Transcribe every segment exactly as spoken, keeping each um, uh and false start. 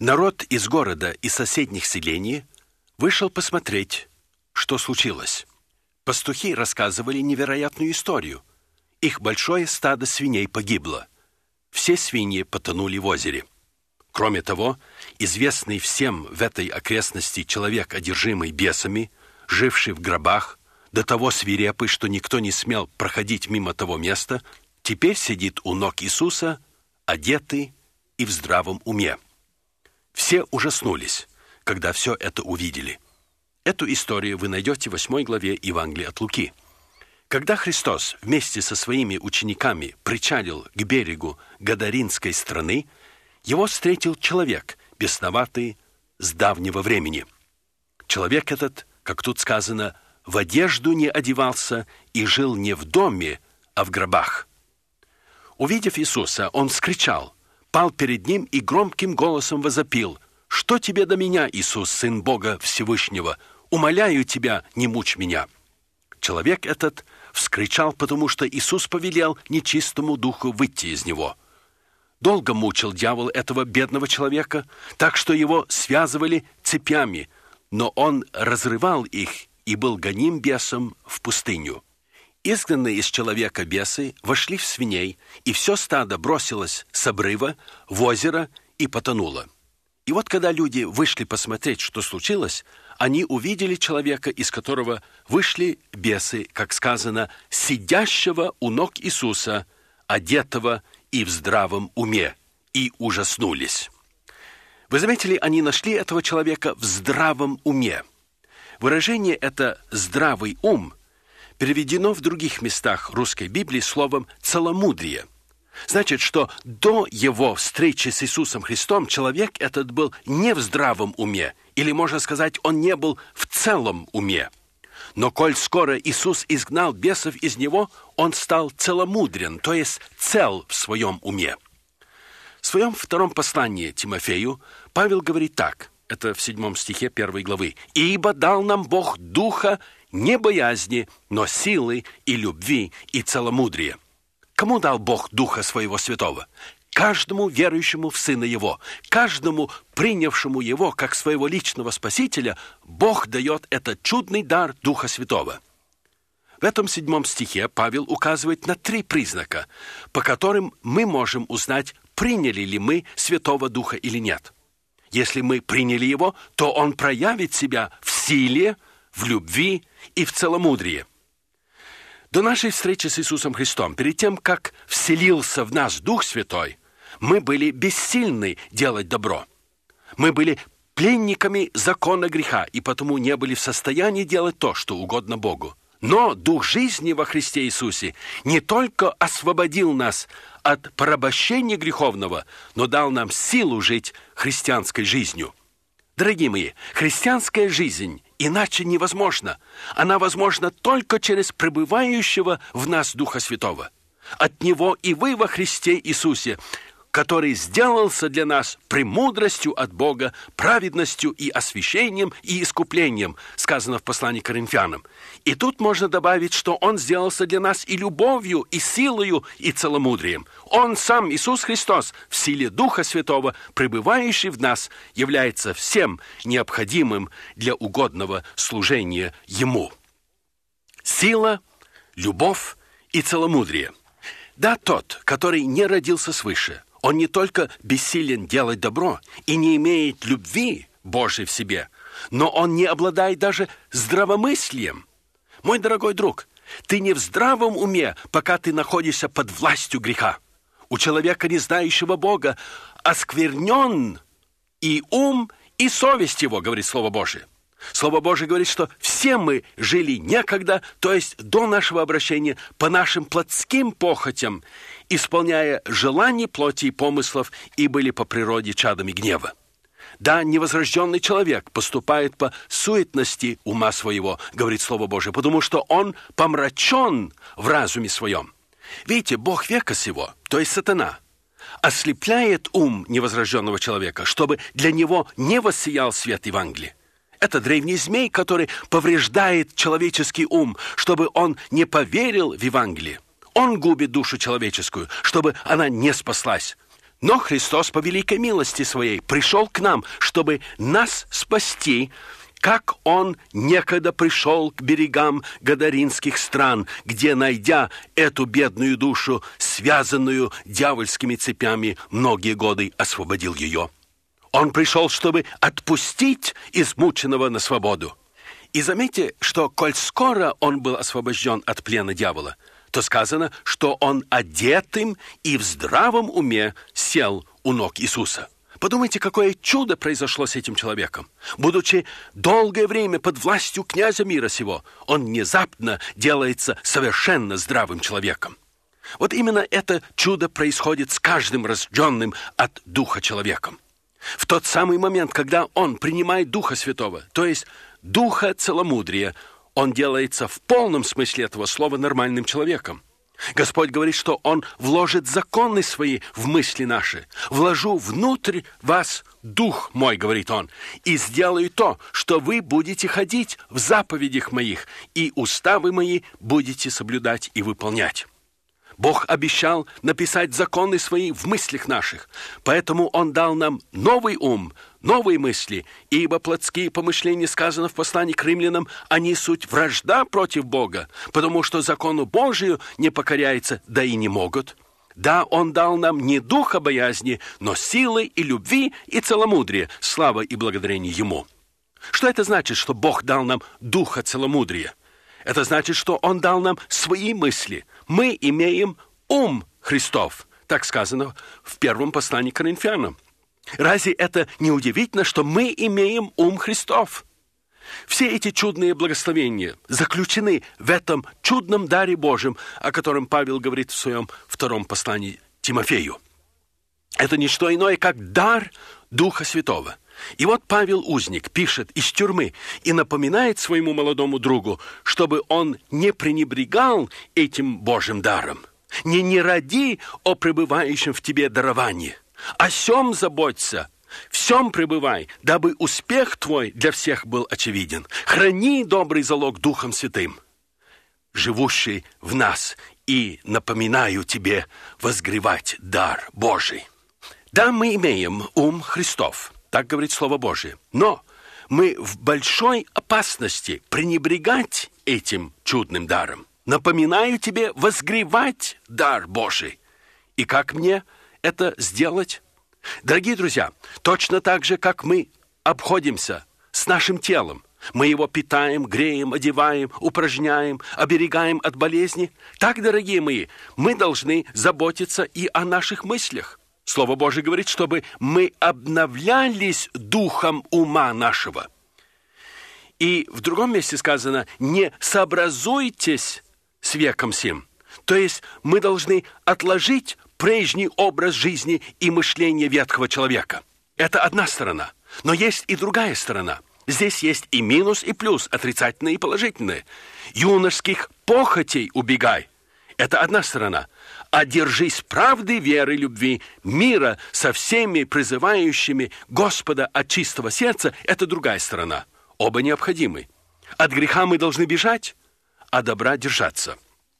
Народ из города и соседних селений вышел посмотреть, что случилось. Пастухи рассказывали невероятную историю. Их большое стадо свиней погибло. Все свиньи потонули в озере. Кроме того, известный всем в этой окрестности человек, одержимый бесами, живший в гробах, до того свирепый, что никто не смел проходить мимо того места, теперь сидит у ног Иисуса, одетый и в здравом уме. Все ужаснулись, когда все это увидели. Эту историю вы найдете в восьмой главе Евангелия от Луки. Когда Христос вместе со своими учениками причалил к берегу Гадаринской страны, его встретил человек, бесноватый с давнего времени. Человек этот, как тут сказано, в одежду не одевался и жил не в доме, а в гробах. Увидев Иисуса, он вскричал, пал перед ним и громким голосом возопил: «Что тебе до меня, Иисус, Сын Бога Всевышнего? Умоляю тебя, не мучь меня!» Человек этот вскричал, потому что Иисус повелел нечистому духу выйти из него. Долго мучил дьявол этого бедного человека, так что его связывали цепями, но он разрывал их и был гоним бесом в пустыню. Изгнанные из человека бесы вошли в свиней, и все стадо бросилось с обрыва в озеро и потонуло. И вот когда люди вышли посмотреть, что случилось, они увидели человека, из которого вышли бесы, как сказано, сидящего у ног Иисуса, одетого и в здравом уме, и ужаснулись. Вы заметили, они нашли этого человека в здравом уме. Выражение это «здравый ум» переведено в других местах русской Библии словом «целомудрие». Значит, что до его встречи с Иисусом Христом человек этот был не в здравом уме, или, можно сказать, он не был в целом уме. Но коль скоро Иисус изгнал бесов из него, он стал целомудрен, то есть цел в своем уме. В своем втором послании Тимофею Павел говорит так, это в седьмом стихе первой главы: «Ибо дал нам Бог духа не боязни, но силы и любви и целомудрия». Кому дал Бог Духа Своего Святого? Каждому верующему в Сына Его, каждому принявшему Его как своего личного Спасителя, Бог дает этот чудный дар Духа Святого. В этом седьмом стихе Павел указывает на три признака, по которым мы можем узнать, приняли ли мы Святого Духа или нет. Если мы приняли Его, то Он проявит себя в силе, в любви и в целомудрии. До нашей встречи с Иисусом Христом, перед тем, как вселился в нас Дух Святой, мы были бессильны делать добро. Мы были пленниками закона греха, и потому не были в состоянии делать то, что угодно Богу. Но Дух жизни во Христе Иисусе не только освободил нас от порабощения греховного, но дал нам силу жить христианской жизнью. Дорогие мои, христианская жизнь иначе невозможна. Она возможна только через пребывающего в нас Духа Святого. От Него и вы во Христе Иисусе, который сделался для нас премудростью от Бога, праведностью и освящением и искуплением, сказано в послании к Коринфянам. И тут можно добавить, что Он сделался для нас и любовью, и силою, и целомудрием. Он сам, Иисус Христос, в силе Духа Святого, пребывающий в нас, является всем необходимым для угодного служения Ему. Сила, любовь и целомудрие. Да, тот, который не родился свыше, он не только бессилен делать добро и не имеет любви Божией в себе, но он не обладает даже здравомыслием. Мой дорогой друг, ты не в здравом уме, пока ты находишься под властью греха. У человека, не знающего Бога, осквернен и ум, и совесть его, говорит Слово Божие. Слово Божие говорит, что все мы жили некогда, то есть до нашего обращения, по нашим плотским похотям, исполняя желания плоти и помыслов, и были по природе чадами гнева. Да, невозрожденный человек поступает по суетности ума своего, говорит Слово Божие, потому что он помрачен в разуме своем. Видите, Бог века сего, то есть сатана, ослепляет ум невозрожденного человека, чтобы для него не воссиял свет Евангелия. Это древний змей, который повреждает человеческий ум, чтобы он не поверил в Евангелие. Он губит душу человеческую, чтобы она не спаслась. Но Христос по великой милости Своей пришел к нам, чтобы нас спасти, как Он некогда пришел к берегам Гадаринских стран, где, найдя эту бедную душу, связанную дьявольскими цепями, многие годы освободил ее. Он пришел, чтобы отпустить измученного на свободу. И заметьте, что коль скоро он был освобожден от плена дьявола, то сказано, что он одетым и в здравом уме сел у ног Иисуса. Подумайте, какое чудо произошло с этим человеком. Будучи долгое время под властью князя мира сего, он внезапно делается совершенно здравым человеком. Вот именно это чудо происходит с каждым рожденным от Духа человеком. В тот самый момент, когда он принимает Духа Святого, то есть Духа целомудрия, он делается в полном смысле этого слова нормальным человеком. Господь говорит, что Он вложит законы Свои в мысли наши. «Вложу внутрь вас Дух мой», говорит Он, «и сделаю то, что вы будете ходить в заповедях моих, и уставы мои будете соблюдать и выполнять». Бог обещал написать законы Свои в мыслях наших, поэтому Он дал нам новый ум, новые мысли, ибо плотские помышления, сказано в послании к римлянам, они суть вражда против Бога, потому что закону Божию не покоряются, да и не могут. Да, Он дал нам не духа боязни, но силы и любви и целомудрия, слава и благодарение Ему. Что это значит, что Бог дал нам духа целомудрия? Это значит, что Он дал нам свои мысли. Мы имеем ум Христов, так сказано в первом послании к Коринфянам. Разве это не удивительно, что мы имеем ум Христов? Все эти чудные благословения заключены в этом чудном даре Божьем, о котором Павел говорит в своем втором послании Тимофею. Это не что иное, как дар Духа Святого. И вот Павел Узник пишет из тюрьмы и напоминает своему молодому другу, чтобы он не пренебрегал этим Божьим даром. Не не ради о пребывающем в тебе даровании, о сем заботься, в сем пребывай, дабы успех твой для всех был очевиден. Храни добрый залог Духом Святым, живущий в нас, и напоминаю тебе возгревать дар Божий. Да, мы имеем ум Христов, так говорит Слово Божие, но мы в большой опасности пренебрегать этим чудным даром. Напоминаю тебе возгревать дар Божий. И как мне это сделать? Дорогие друзья, точно так же, как мы обходимся с нашим телом, мы его питаем, греем, одеваем, упражняем, оберегаем от болезни, так, дорогие мои, мы должны заботиться и о наших мыслях. Слово Божие говорит, чтобы мы обновлялись духом ума нашего. И в другом месте сказано, не сообразуйтесь с веком сим. То есть мы должны отложить прежний образ жизни и мышления ветхого человека. Это одна сторона. Но есть и другая сторона. Здесь есть и минус, и плюс, отрицательные и положительные. Юношеских похотей убегай. Это одна сторона. А держись правды, веры, любви, мира со всеми призывающими Господа от чистого сердца. Это другая сторона. Оба необходимы. От греха мы должны бежать, а добра держаться.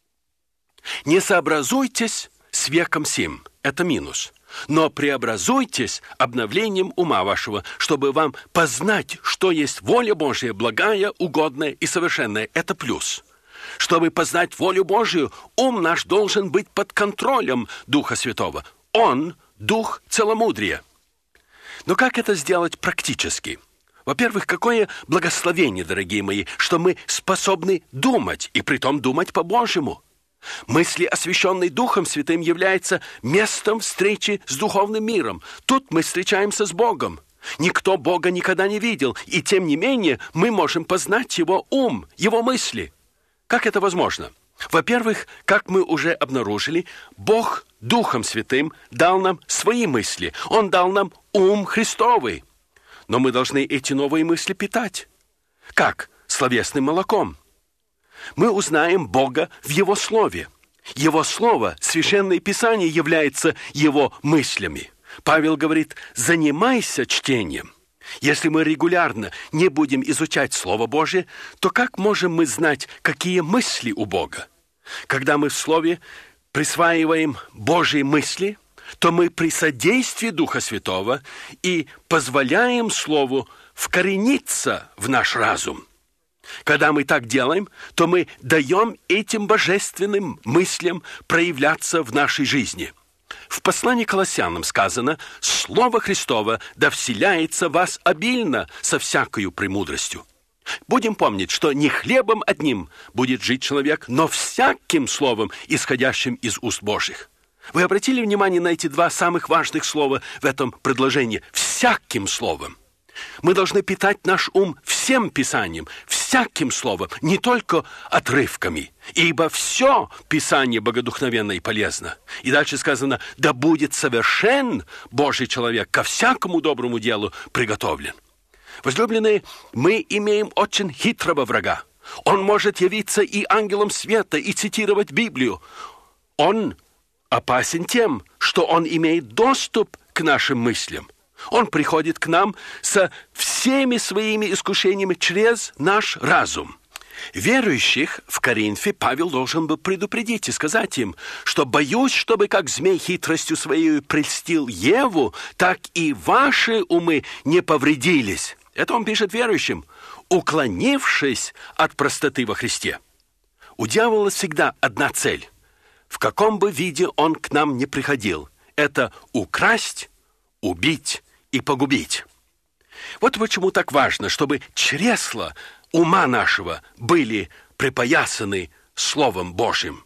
Не сообразуйтесь с веком сим. Это минус. Но преобразуйтесь обновлением ума вашего, чтобы вам познать, что есть воля Божья, благая, угодная и совершенная. Это плюс. Чтобы познать волю Божию, ум наш должен быть под контролем Духа Святого. Он – Дух целомудрия. Но как это сделать практически? Во-первых, какое благословение, дорогие мои, что мы способны думать, и притом думать по-божьему. Мысли, освященные Духом Святым, являются местом встречи с духовным миром. Тут мы встречаемся с Богом. Никто Бога никогда не видел, и тем не менее мы можем познать Его ум, Его мысли. Как это возможно? Во-первых, как мы уже обнаружили, Бог Духом Святым дал нам свои мысли. Он дал нам ум Христовый. Но мы должны эти новые мысли питать. Как? Словесным молоком. Мы узнаем Бога в Его Слове. Его Слово, Священное Писание, является Его мыслями. Павел говорит, занимайся чтением. Если мы регулярно не будем изучать Слово Божие, то как можем мы знать, какие мысли у Бога? Когда мы в Слове присваиваем Божьи мысли, то мы при содействии Духа Святого и позволяем Слову вкорениться в наш разум. Когда мы так делаем, то мы даем этим божественным мыслям проявляться в нашей жизни. В послании к Колоссянам сказано: «Слово Христово да вселяется в вас обильно со всякою премудростью». Будем помнить, что не хлебом одним будет жить человек, но всяким словом, исходящим из уст Божьих. Вы обратили внимание на эти два самых важных слова в этом предложении? «Всяким словом». Мы должны питать наш ум всем Писанием, всяким словом, не только отрывками. Ибо все Писание богодухновенно и полезно. И дальше сказано: «Да будет совершен Божий человек, ко всякому доброму делу приготовлен». Возлюбленные, мы имеем очень хитрого врага. Он может явиться и ангелом света, и цитировать Библию. Он опасен тем, что он имеет доступ к нашим мыслям. Он приходит к нам со всеми своими искушениями через наш разум. Верующих в Коринфе Павел должен был предупредить и сказать им, что боюсь, чтобы как змей хитростью своей прельстил Еву, так и ваши умы не повредились. Это он пишет верующим, уклонившись от простоты во Христе. У дьявола всегда одна цель. В каком бы виде он к нам не приходил, это украсть, убить и погубить. Вот почему так важно, чтобы чресла ума нашего были припоясаны Словом Божьим.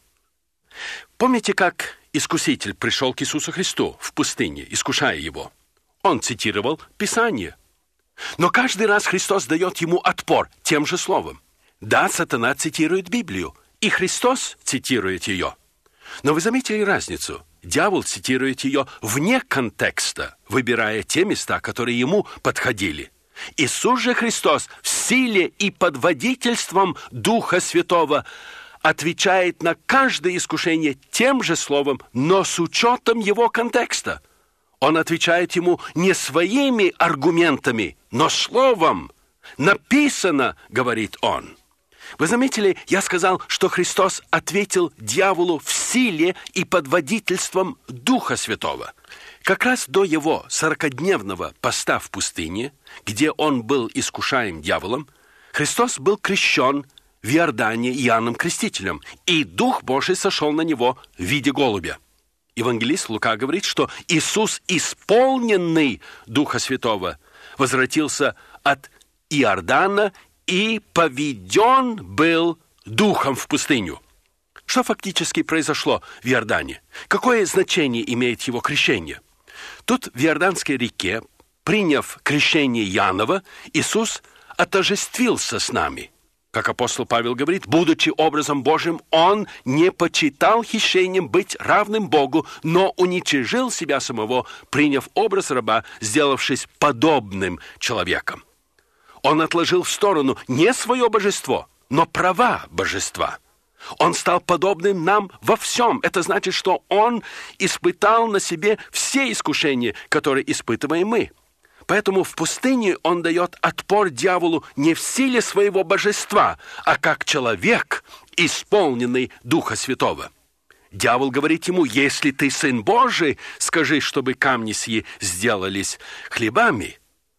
Помните, как Искуситель пришел к Иисусу Христу в пустыне, искушая его? Он цитировал Писание. Но каждый раз Христос дает ему отпор тем же словом. Да, сатана цитирует Библию, и Христос цитирует ее. Но вы заметили разницу? Дьявол цитирует ее вне контекста, выбирая те места, которые ему подходили. Иисус же Христос в силе и под водительством Духа Святого отвечает на каждое искушение тем же словом, но с учетом его контекста. Он отвечает ему не своими аргументами, но словом. Написано, говорит он. Вы заметили, я сказал, что Христос ответил дьяволу в силе и под водительством Духа Святого. Как раз до его сорокадневного поста в пустыне, где он был искушаем дьяволом, Христос был крещен в Иордане Иоанном Крестителем, и Дух Божий сошел на него в виде голубя. Евангелист Лука говорит, что Иисус, исполненный Духа Святого, возвратился от Иордана и поведен был Духом в пустыню. Что фактически произошло в Иордане? Какое значение имеет его крещение? Тут в Иорданской реке, приняв крещение Иоаннова, Иисус отождествился с нами. Как апостол Павел говорит, будучи образом Божьим, он не почитал хищением быть равным Богу, но уничижил себя самого, приняв образ раба, сделавшись подобным человеком. Он отложил в сторону не свое божество, но права божества. Он стал подобным нам во всем. Это значит, что он испытал на себе все искушения, которые испытываем мы. Поэтому в пустыне он дает отпор дьяволу не в силе своего божества, а как человек, исполненный Духа Святого. Дьявол говорит ему: если ты Сын Божий, скажи, чтобы камни сии сделались хлебами.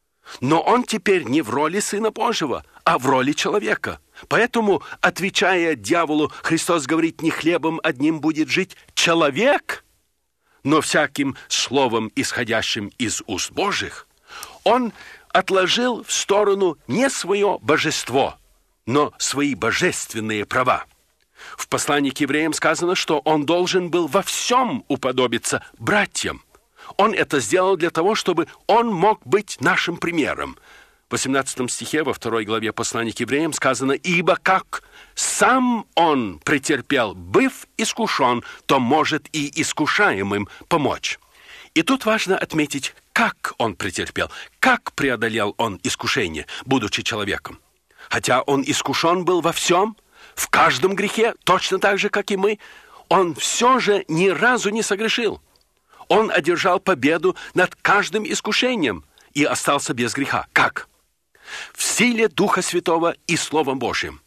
Но он теперь не в роли Сына Божьего, а в роли человека. Поэтому, отвечая дьяволу, Христос говорит: не хлебом одним будет жить человек, но всяким словом, исходящим из уст Божьих. Он отложил в сторону не свое божество, но свои божественные права. В послании к евреям сказано, что он должен был во всем уподобиться братьям. Он это сделал для того, чтобы он мог быть нашим примером. В восемнадцатом стихе во второй главе послания к евреям сказано: «Ибо как сам он претерпел, быв искушен, то может и искушаемым помочь». И тут важно отметить, как он претерпел, как преодолел он искушение, будучи человеком. Хотя он искушен был во всем, в каждом грехе, точно так же, как и мы, он все же ни разу не согрешил. Он одержал победу над каждым искушением и остался без греха. Как? В силе Духа Святого и Словом Божьим.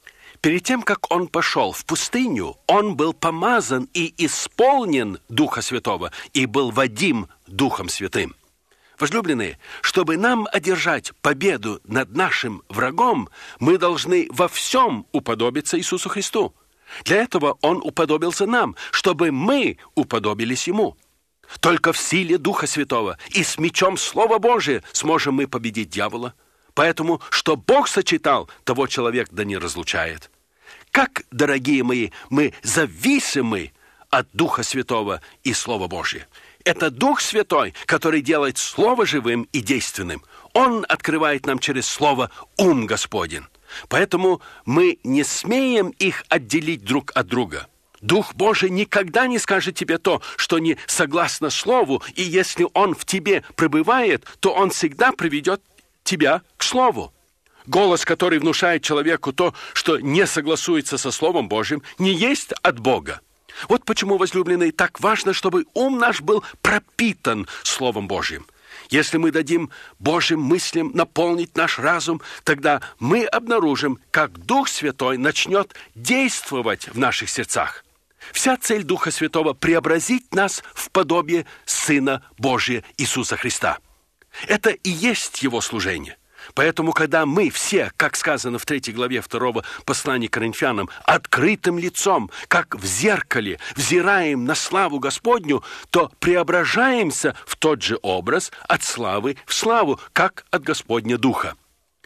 Перед тем, как он пошел в пустыню, он был помазан и исполнен Духа Святого, и был водим Духом Святым. Возлюбленные, чтобы нам одержать победу над нашим врагом, мы должны во всем уподобиться Иисусу Христу. Для этого Он уподобился нам, чтобы мы уподобились Ему. Только в силе Духа Святого и с мечом Слова Божия сможем мы победить дьявола. Поэтому, что Бог сочетал, того человек да не разлучает. Как, дорогие мои, мы зависимы от Духа Святого и Слова Божия. Это Дух Святой, который делает Слово живым и действенным. Он открывает нам через Слово ум Господень. Поэтому мы не смеем их отделить друг от друга. Дух Божий никогда не скажет тебе то, что не согласно Слову, и если Он в тебе пребывает, то Он всегда приведет тебя к Слову. Голос, который внушает человеку то, что не согласуется со Словом Божьим, не есть от Бога. Вот почему, возлюбленные, так важно, чтобы ум наш был пропитан Словом Божьим. Если мы дадим Божьим мыслям наполнить наш разум, тогда мы обнаружим, как Дух Святой начнет действовать в наших сердцах. Вся цель Духа Святого – преобразить нас в подобие Сына Божия Иисуса Христа. Это и есть Его служение. Поэтому, когда мы все, как сказано в третьей главе второго послания к Коринфянам, открытым лицом, как в зеркале, взираем на славу Господню, то преображаемся в тот же образ от славы в славу, как от Господня Духа.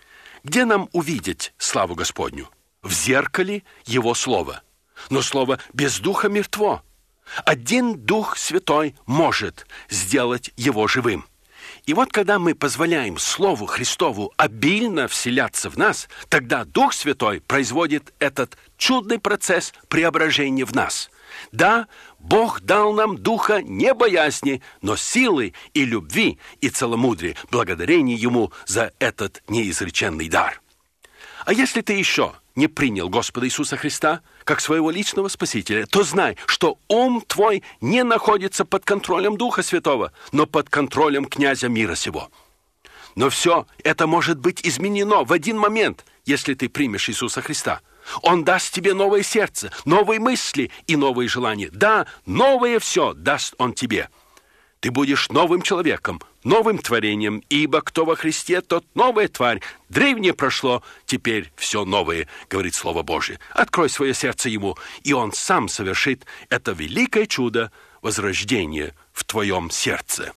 Где нам увидеть славу Господню? В зеркале Его Слова. Но Слово без Духа мертво. Один Дух Святой может сделать его живым. И вот когда мы позволяем Слову Христову обильно вселяться в нас, тогда Дух Святой производит этот чудный процесс преображения в нас. Да, Бог дал нам духа не боязни, но силы и любви и целомудрия, благодарение Ему за этот неизреченный дар. А если ты еще не принял Господа Иисуса Христа как своего личного Спасителя, то знай, что ум твой не находится под контролем Духа Святого, но под контролем князя мира сего. Но все это может быть изменено в один момент, если ты примешь Иисуса Христа. Он даст тебе новое сердце, новые мысли и новые желания. Да, новое все даст Он тебе. Ты будешь новым человеком, новым творением, ибо кто во Христе, тот новая тварь. Древнее прошло, теперь все новое, говорит Слово Божие. Открой свое сердце Ему, и Он сам совершит это великое чудо возрождения в твоем сердце.